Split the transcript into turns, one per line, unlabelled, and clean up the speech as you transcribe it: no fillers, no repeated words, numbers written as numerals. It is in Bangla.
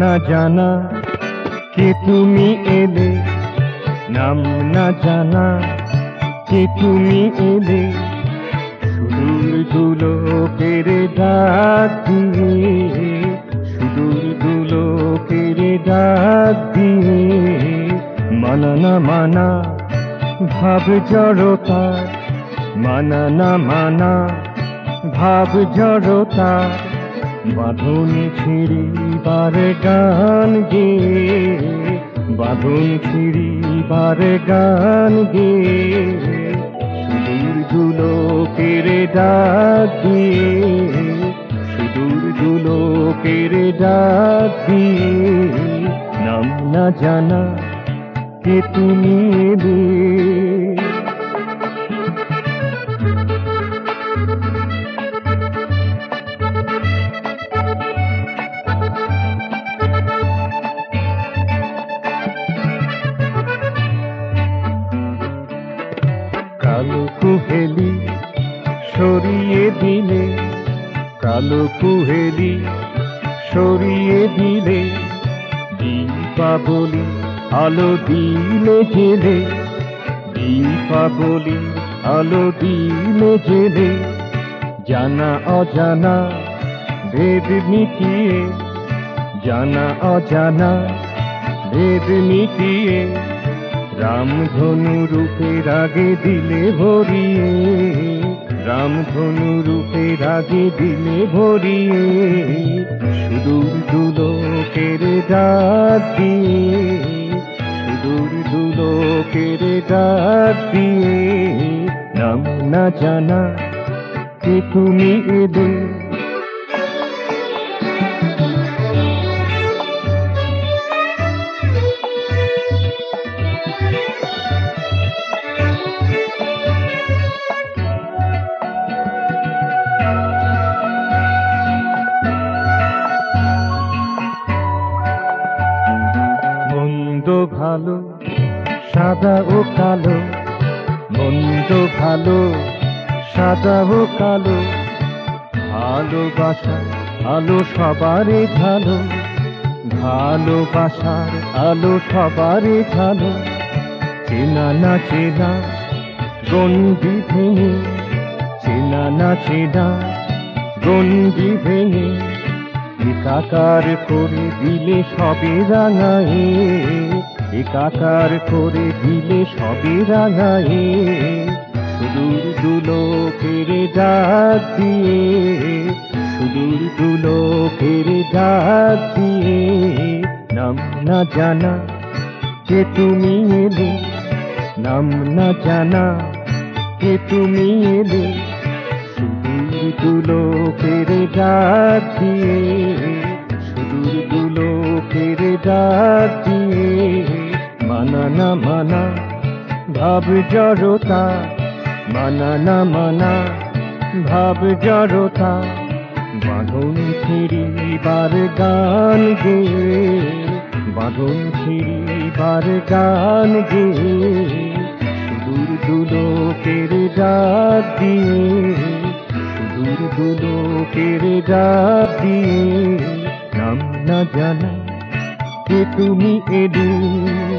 না জানা কে তুমি এলে, নাম না জানা কে তুমি এলে, সুদূর দুলোকের ডাক দিয়ে, সুদূর দুলোকের ডাক দিয়ে। মানা না মানা ভাব জড়তা, মানা না মানা ভাব জড়তা, বাঁধন ছিড়িবার গান গে, বাঁধন ছিড়িবার গান গে। সুদূর দুলোকের ডাক দিয়ে, সুদূর দুলোকের ডাক দিয়ে। নাম না জানা কে তুমি এলে। কালো কুহেলি সরিয়ে দিলে, কালো কুহেলি সরিয়ে দিলে, দীপাবলি আলো দিলে জেলে, দীপাবলি আলো দিলে জেলে। জানা অজানা ভেদ মিটিয়ে, জানা অজানা ভেদ মিটিয়ে, রামধনু রূপের আগে দিলে ভরিয়ে, রামধনু রূপের আগে দিলে ভরিয়ে। সুদূর দুলোকের ডাক দিয়ে, সুদূর দুলোকের ডাক দিয়ে। নাম না জানা কে তুমি এলে। মন্দ ভালো সাদা ও কালো, মন্দ ভালো সাদা ও কালো, ভালোবাসার আলো সবারে ঝালো, ভালোবাসার আলো সবারে ঝালো। চেনা না চেনা গণ্ডি ভেঙে, চেনা না চেনা গণ্ডি ভেঙে, একাকার করে দিলে সবে রাঙায়ে, একাকার করে দিলে সবে রাঙায়ে। সুদূর দুলোকের ডাক দিয়ে, সুদূর দুলোকের ডাক দিয়ে। নাম না জানা কে তুমি এলে, নাম না জানা কে তুমি এলে। সুদূর দুলোকের ডাক দিয়ে, সুদূর দুলোকের ডাক দিয়ে। মানা না মানা ভাব জড়তা, মানা না মানা ভাব জড়তা, বাঁধন ছিড়িবার গান গে, বাঁধন ছিড়িবার গান গে। সুদূর দুলোকের ডাক দিয়ে, সুদূর দুলোকের ডাক দিয়ে। নাম না জানা কে তুমি এলে।